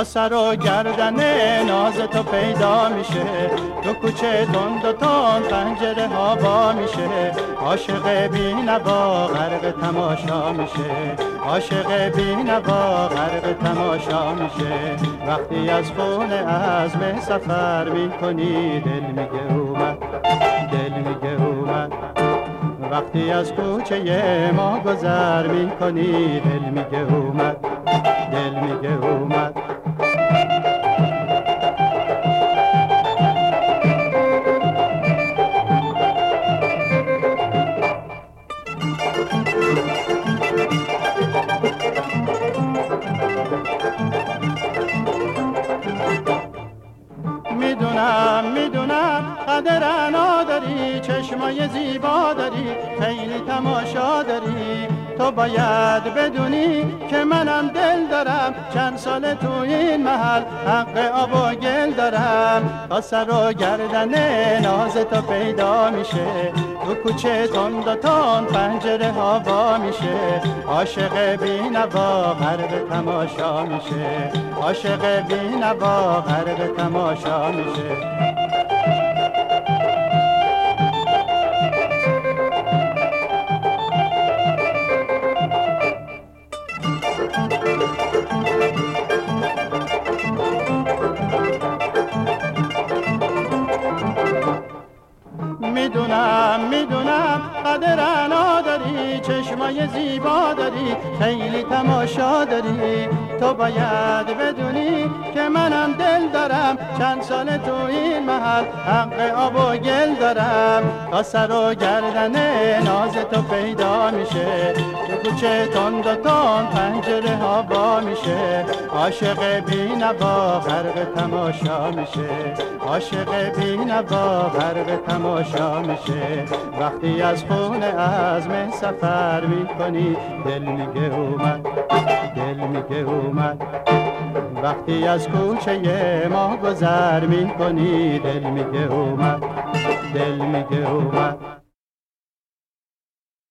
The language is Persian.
تا سر و گردن ناز تو پیدا میشه، تو کوچه تند و تند پنجره ها وا میشه، عاشق بی نوا غرق تماشا میشه، عاشق بی نوا غرق تماشا میشه. وقتی از خونه عزم سفر میکنی دل میگه اومد، دل میگه اومد. وقتی از کوچه ما گذر میکنی دل میگه اومد، دل میگه اومد. میدونم قدر انا داری، چشمای زیبا داری، خیلی تماشا داری. تو باید بدونی که منم دل دارم، چند سال تو این محل حق آب و گل دارم. تا سر و گردن ناز تو پیدا میشه، تو کوچه تند و تند پنجره ها وا میشه، عاشق بی نوا غرق تماشا میشه، عاشق بی نوا غرق تماشا میشه. میدونم قدر انا داری، چشمای زیبا داری، خیلی تماشا داری. تو باید بدونی که منم دل دارم، چند سال تو این محل حق آب و گل دارم. تا سر و گردن ناز تو پیدا میشه، تو کوچه تند و تند پنجره ها وا میشه، عاشق بی نوا غرق تماشا میشه، عاشق بی نوا غرق تماشا میشه. وقتی از خونه عزم سفر میکنی دل میگه اومد، دل میگه اومد. وقتی از کوچه ما گذر میکنی دل میگه اومد، دل میگه اومد.